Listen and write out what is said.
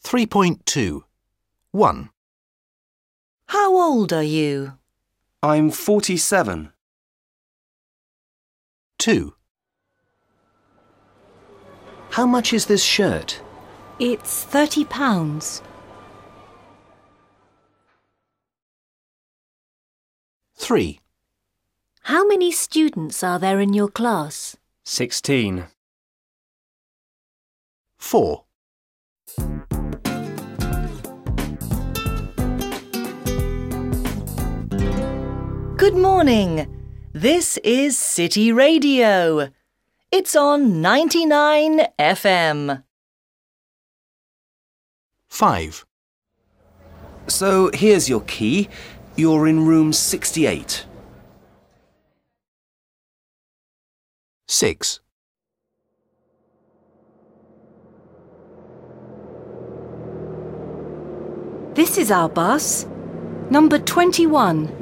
3.2. 1. How old are you? I'm 47. 2. How much is this shirt? It's £30. 3. How many students are there in your class? 16. 4. Good morning. This is City Radio. It's on 99 FM. 5. So here's your key. You're in room 68. 6. This is our bus. Number 21.